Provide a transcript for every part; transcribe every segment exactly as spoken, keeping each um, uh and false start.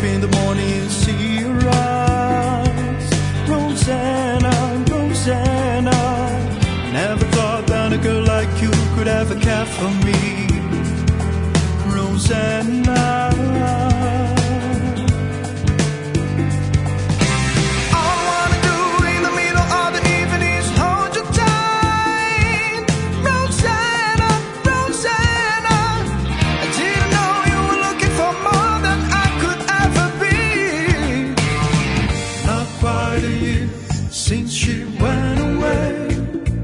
in the morning and see your eyes. Rosanna, Rosanna, never thought that a girl like you could ever care for me. Rosanna, since she went away,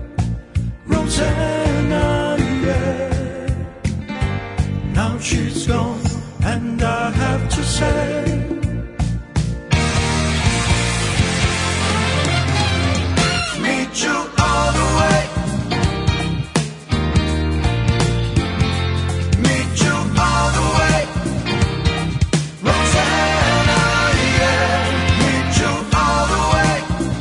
Rosanna, yeah. Now she's gone, and I have to say, meet you all the way, meet you all the way, Rosanna, yeah. Meet you all the way.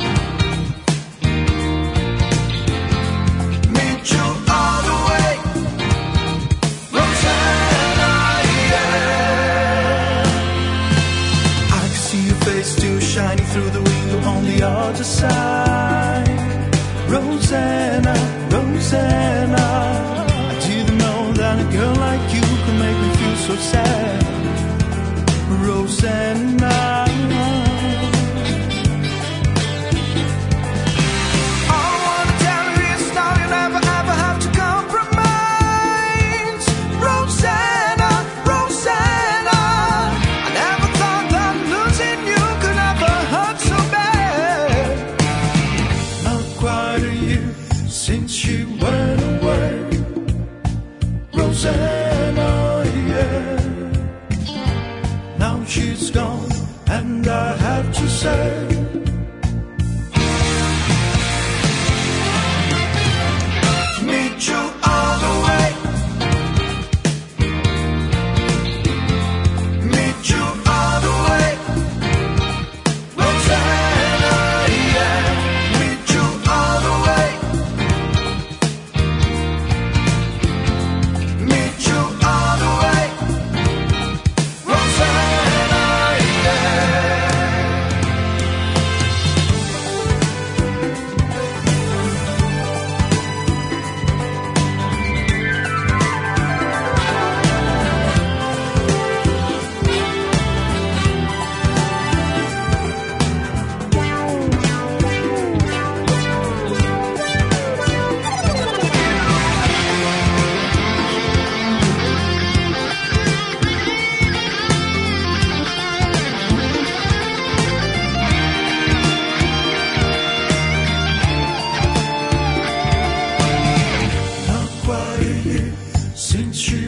Still shining through the window on the other side. Rosanna, Rosanna, I didn't know that a girl like you could make me feel so sad. Rosanna, since she went away, Rosanna, yeah. Now she's gone, and I have to say, meet you all the way, meet you all the way, Rosanna, yeah. Meet you all the way. Since you